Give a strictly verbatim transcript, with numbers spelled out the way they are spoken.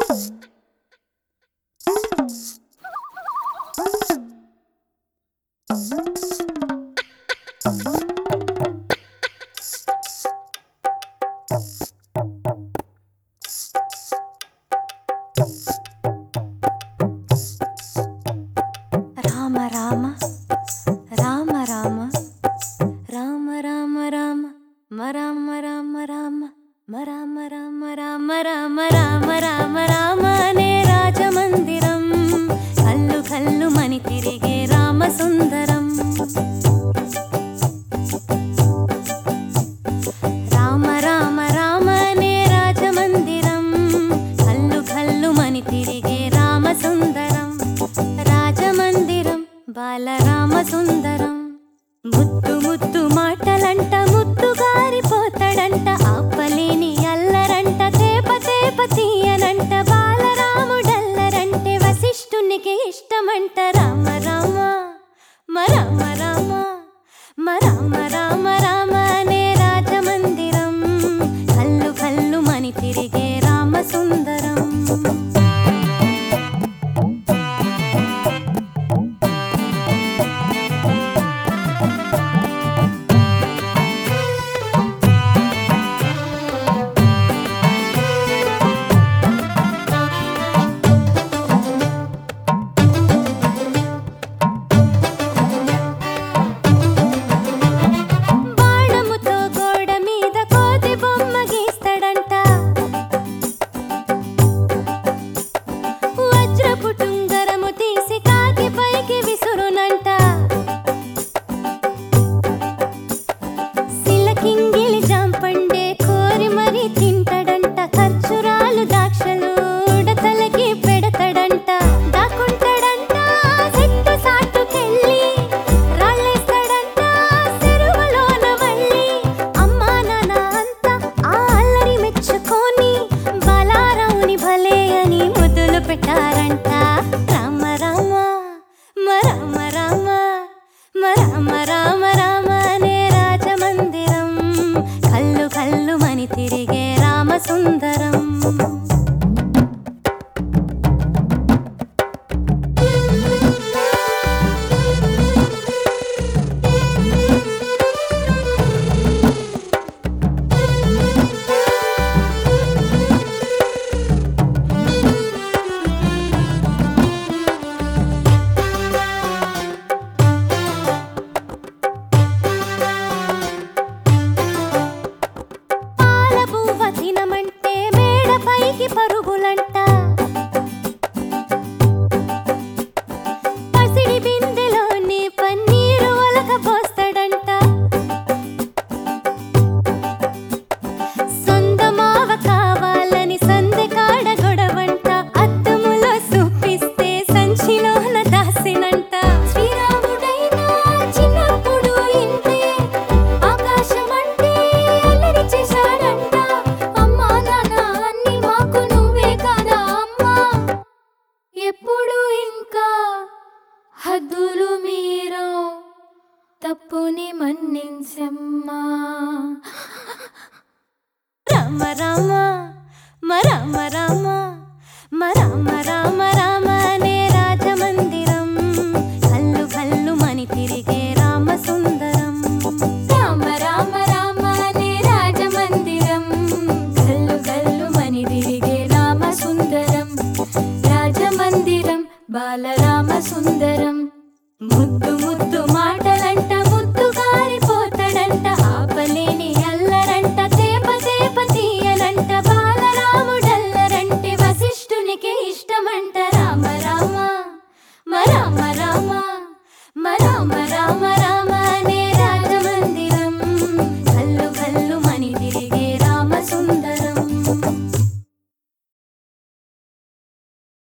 రామ రామ రామ రామ రామ రామ రామ మరామ రామ రామ మరామ రామ రామ రామ రామ రామ రామ అనే రాజమందిరం కల్లు కల్లు మని తిరిగే రామ సుందరం రామ రామ రామ అనే రాజమందిరం కల్లు కల్లు మని తిరిగే రామ సుందరం రాజమందిరం బాలరామ సుందరం ముద్దు ముద్దు మాటలంట ముద్దు గారిపోతాడంట ఆపలేని అల్లరంట తేప తేప తీయనంట బాలరాముడల్లరంటే వశిష్ఠునికి ఇష్టమంట రామ రామ మరామ రామ మరామ రామ రామ అనే రాజమందిరం కల్లు కల్లు మని తిరిగే రామ సుందరం పెట్టారంట రామ రామ మరామ రామ మరామ రామ రామ అనే రాజమందిరం కల్లు కల్లు మని తిరిగే రామ సుందరం పరుగులంట పసిడి బిందెలోని పన్నీరు ఒలక పోస్తాడంట సొందమావ కావాలని సందె కాడ గొడవంట అద్దములో చూపిస్తే సంచిలోన దాసినంట శ్రీరాముడైనా చిన్నప్పుడు ఇంతే ఆకాశమంటే అల్లరి చేశాడంట అమ్మా నాన్న అన్ని మాకు నువ్వే కదా అమ్మా ఎప్పుడు ఇంకా హద్దులు మీరో తప్పుని మన్నించమ్మా రామ రామ మరామ రామ మరామ రామ రామ అనే రాజమందిరం కల్లు కల్లు మని తిరిగే రామ సుందరం రామ రామ రామ అనే రాజమందిరం కల్లు కల్లు మని తిరిగే రామ సుందరం రాజమందిరం బాలరామ సుందరం ముద్దు ముద్దు మాటల